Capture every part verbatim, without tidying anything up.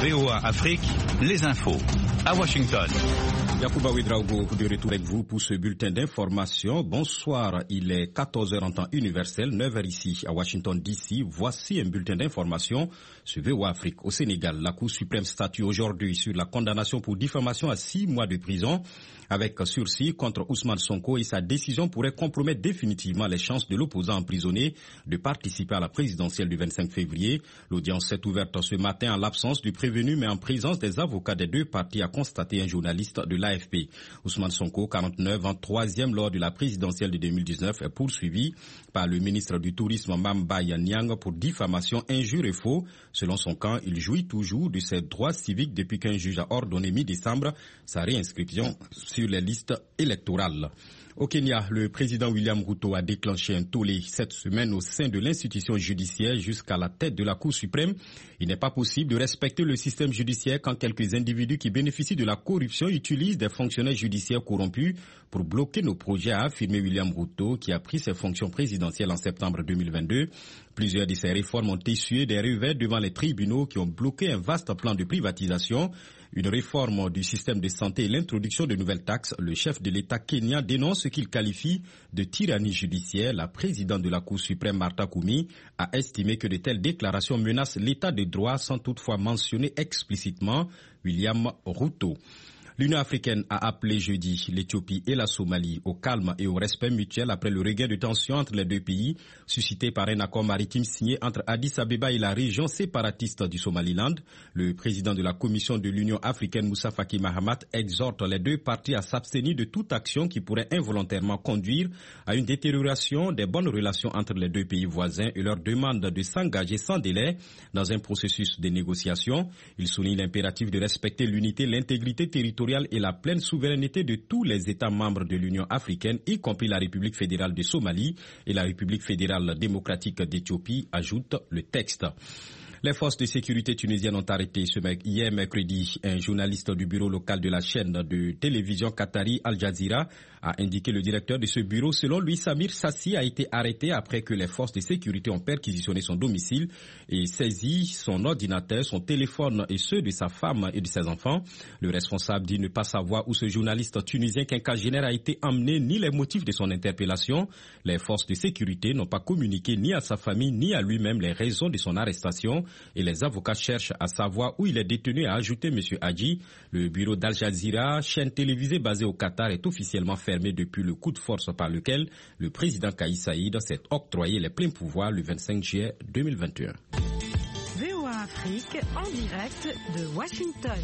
V O A Afrique, les infos. À Washington. Yacouba Ouedraogo de retour avec vous pour ce bulletin d'information. Bonsoir, il est quatorze heures en temps universel, neuf heures ici à Washington D C. Voici un bulletin d'information sur V O A Afrique. Au Sénégal, la Cour suprême statue aujourd'hui sur la condamnation pour diffamation à six mois de prison avec sursis contre Ousmane Sonko, et sa décision pourrait compromettre définitivement les chances de l'opposant emprisonné de participer à la présidentielle du vingt-cinq février. L'audience s'est ouverte ce matin en l'absence du prévenu mais en présence des avocats des deux parties, a constaté un journaliste de l'A F P. Ousmane Sonko, quarante-neuf ans, troisième lors de la présidentielle de deux mille dix-neuf, est poursuivi par le ministre du Tourisme Mamba Niang pour diffamation, injure et faux. Selon son camp, il jouit toujours de ses droits civiques depuis qu'un juge a ordonné mi-décembre sa réinscription sur les listes électorales. Au Kenya, le président William Ruto a déclenché un tollé cette semaine au sein de l'institution judiciaire jusqu'à la tête de la Cour suprême. Il n'est pas possible de respecter le système judiciaire quand quelques individus qui bénéficient de la corruption utilisent des fonctionnaires judiciaires corrompus pour bloquer nos projets, a affirmé William Ruto, qui a pris ses fonctions présidentielles en septembre deux mille vingt-deux. Plusieurs de ces réformes ont essuyé des revers devant les tribunaux qui ont bloqué un vaste plan de privatisation. Une réforme du système de santé et l'introduction de nouvelles taxes. Le chef de l'État kenyan dénonce ce qu'il qualifie de tyrannie judiciaire. La présidente de la Cour suprême, Martha Koumi, a estimé que de telles déclarations menacent l'état de droit sans toutefois mentionner explicitement William Ruto. L'Union africaine a appelé jeudi l'Éthiopie et la Somalie au calme et au respect mutuel après le regain de tension entre les deux pays, suscité par un accord maritime signé entre Addis Abeba et la région séparatiste du Somaliland. Le président de la Commission de l'Union africaine, Moussa Faki Mahamat, exhorte les deux parties à s'abstenir de toute action qui pourrait involontairement conduire à une détérioration des bonnes relations entre les deux pays voisins et leur demande de s'engager sans délai dans un processus de négociation. Il souligne l'impératif de respecter l'unité, l'intégrité territoriale et la pleine souveraineté de tous les États membres de l'Union africaine, y compris la République fédérale de Somalie et la République fédérale démocratique d'Éthiopie, ajoute le texte. Les forces de sécurité tunisiennes ont arrêté ce mec hier mercredi un journaliste du bureau local de la chaîne de télévision qatari Al Jazeera, a indiqué le directeur de ce bureau. Selon lui, Samir Sassi a été arrêté après que les forces de sécurité ont perquisitionné son domicile et saisi son ordinateur, son téléphone et ceux de sa femme et de ses enfants. Le responsable dit ne pas savoir où ce journaliste tunisien quinquagénaire a été emmené ni les motifs de son interpellation. Les forces de sécurité n'ont pas communiqué ni à sa famille ni à lui-même les raisons de son arrestation. Et les avocats cherchent à savoir où il est détenu, a ajouté M. Hadji. Le bureau d'Al Jazeera, chaîne télévisée basée au Qatar, est officiellement fermé depuis le coup de force par lequel le président Kais Saïd s'est octroyé les pleins pouvoirs le vingt-cinq juillet deux mille vingt et un. V O A Afrique en direct de Washington.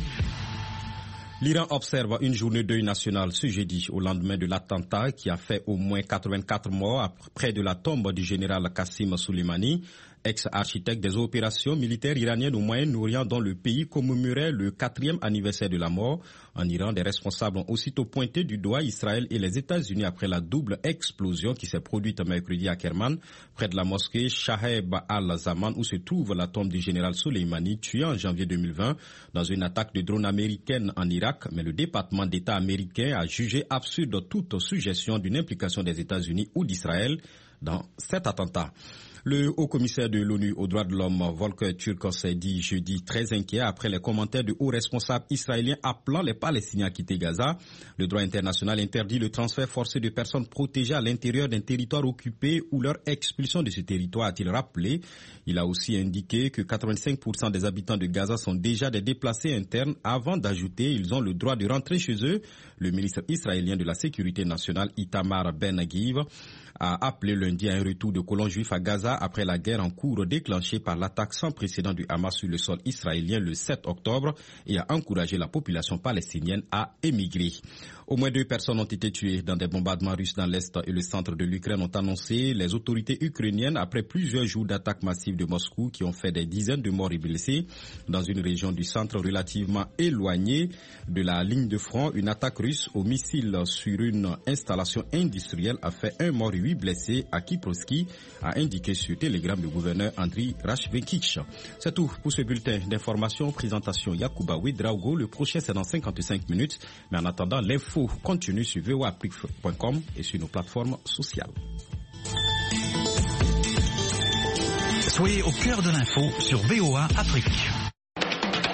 L'Iran observe une journée de deuil national ce jeudi au lendemain de l'attentat qui a fait au moins quatre-vingt-quatre morts près de la tombe du général Qassim Soleimani, ex-architecte des opérations militaires iraniennes au Moyen-Orient, dont le pays commémorait le quatrième anniversaire de la mort. En Iran, des responsables ont aussitôt pointé du doigt Israël et les États-Unis après la double explosion qui s'est produite mercredi à Kerman, près de la mosquée Shaheb al-Zaman, où se trouve la tombe du général Soleimani, tué en janvier deux mille vingt dans une attaque de drone américaine en Irak. Mais le département d'État américain a jugé absurde toute suggestion d'une implication des États-Unis ou d'Israël dans cet attentat. Le haut-commissaire de l'ONU aux droits de l'homme, Volker Turk, s'est dit jeudi très inquiet après les commentaires de hauts responsables israéliens appelant les Palestiniens à quitter Gaza. Le droit international interdit le transfert forcé de personnes protégées à l'intérieur d'un territoire occupé ou leur expulsion de ce territoire, a-t-il rappelé. Il a aussi indiqué que quatre-vingt-cinq pour cent des habitants de Gaza sont déjà des déplacés internes, avant d'ajouter ils ont le droit de rentrer chez eux. Le ministre israélien de la Sécurité nationale, Itamar Ben-Gvir, a appelé lundi à un retour de colons juifs à Gaza après la guerre en cours déclenchée par l'attaque sans précédent du Hamas sur le sol israélien le sept octobre et a encouragé la population palestinienne à émigrer. Au moins deux personnes ont été tuées dans des bombardements russes dans l'est et le centre de l'Ukraine, ont annoncé les autorités ukrainiennes après plusieurs jours d'attaques massives de Moscou qui ont fait des dizaines de morts et blessés. Dans une région du centre relativement éloignée de la ligne de front, une attaque russe au missile sur une installation industrielle a fait un mort et huit blessés, à Kiproski, a indiqué sur Telegram le gouverneur Andriy Rashvenkich. C'est tout pour ce bulletin d'information. Présentation Yacouba Ouedraogo. Le prochain c'est dans cinquante-cinq minutes. Mais en attendant, l'info continue sur v o a afrique point com et sur nos plateformes sociales. Soyez au cœur de l'info sur V O A Afrique.